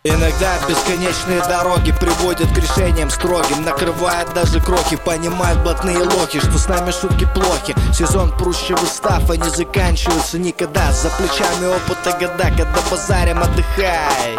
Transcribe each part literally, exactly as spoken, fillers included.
Иногда бесконечные дороги приводят к решениям строгим. Накрывает даже крохи, понимают блатные лохи, что с нами шутки плохи. Сезон прущих выстав, они заканчиваются никогда. За плечами опыта года, когда базарим, отдыхай.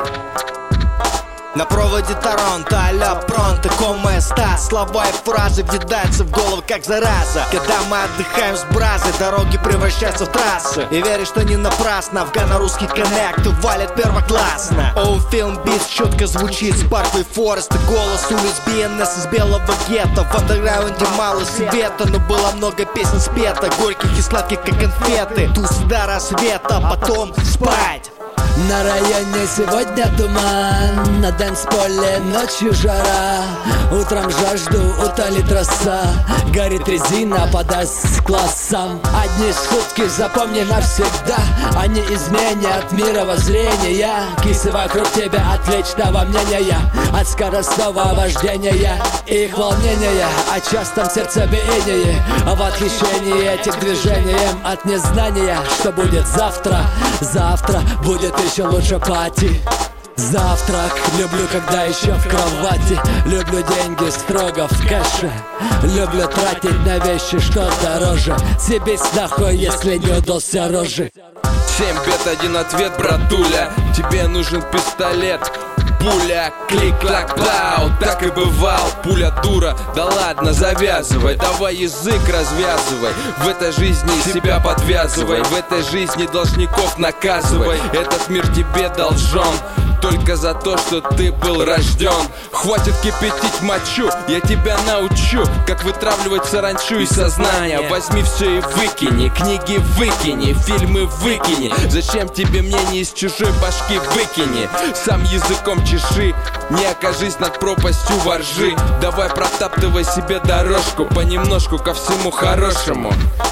На проводе Торонто, а-ля пронто, кома эста. Слова и фразы въедаются в голову, как зараза. Когда мы отдыхаем с бразой, дороги превращаются в трассы. И веришь, что не напрасно, афгано-русский коннект валит первоклассно. Оу, фильм бит четко звучит, Спаркл и Форест и голос улиц би эн эс из белого гетто. В андерграунде мало света, но было много песен спето, горьких и сладких, как конфеты. Туз до рассвета, потом спать. На районе сегодня туман, на танцполе ночью жара. Утром жажду утолит роса, горит резина, подаст с классом. Одни шутки запомни навсегда, они изменят мировоззрения. Кисы вокруг тебя от вечного мнения, от скоростного вождения. Их волнения о частом сердцебиении, в восхищении этим движением, от незнания, что будет завтра. Завтра будет еще лучше пати. Завтрак люблю, когда еще в кровати. Люблю деньги строго в кэше. Люблю тратить на вещи, что дороже. Съебись нахуй, если не удался рожи. Семь бед, один ответ, братуля. Тебе нужен пистолет. Пуля, клик-клак-клау, так и бывал. Пуля дура, да ладно, завязывай. Давай язык развязывай. В этой жизни себя подвязывай. В этой жизни должников наказывай. Этот мир тебе должен только за то, что ты был рожден. Хватит кипятить мочу, я тебя научу, как вытравливать саранчу из сознания. Возьми все и выкини, книги выкини, фильмы выкини. Зачем тебе мнение из чужой башки, выкини. Сам языком чеши, не окажись над пропастью воржи. Давай протаптывай себе дорожку, понемножку ко всему хорошему.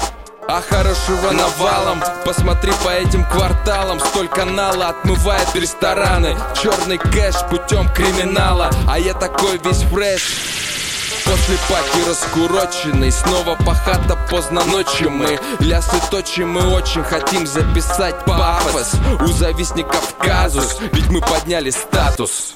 А хорошего навалом, посмотри по этим кварталам. Столько нала отмывает рестораны. Черный кэш путем криминала, а я такой весь фреш. После пати раскуроченный, снова пахата поздно ночью. Мы лясы точим, мы очень хотим записать пафос. У завистников казус, ведь мы подняли статус.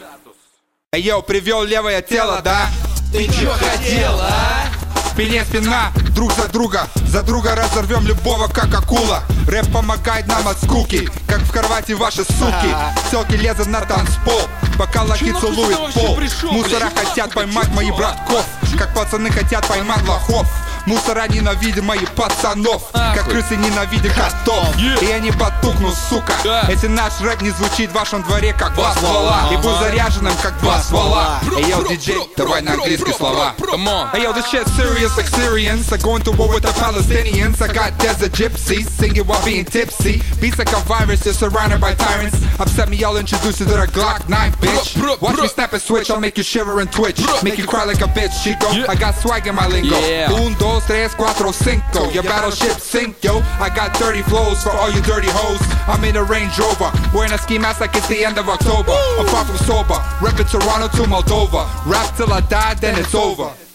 Йоу, привел левое тело, да? Ты чё хотела, а? Спине спина, друг за друга. За друга разорвем любого, как акула. Рэп помогает нам от скуки, как в кровати ваши суки. Селки лезут на танцпол, пока лохи целует пол. Мусора хотят поймать моих братков, как пацаны хотят поймать лохов. Мусора ненавидят моих пацанов, как крысы ненавидят котов. И я не потухну, сука, если наш рэп не звучит в вашем дворе, как два ствола. И будь заряженным, как два ствола. Эй, йоу, диджей, давай на английские слова. Hey yo, this shit serious like Syrians are going to war with the Palestinians. I got desert gypsies singing while being tipsy. Beats like a virus, you're surrounded by tyrants. Upset me, I'll introduce you to the Glock nine, bitch. Watch me snap and switch, I'll make you shiver and twitch. Make you cry like a bitch, Chico. I got swag in my lingo. Un, dos, tres, cuatro, cinco. Your battleship sink, yo. I got dirty flows for all you dirty hoes. I'm in a Range Rover, wearing a ski mask like it's the end of October. I'm far from sober, reppin' Toronto to Moldova. Rap till I die, then it's over.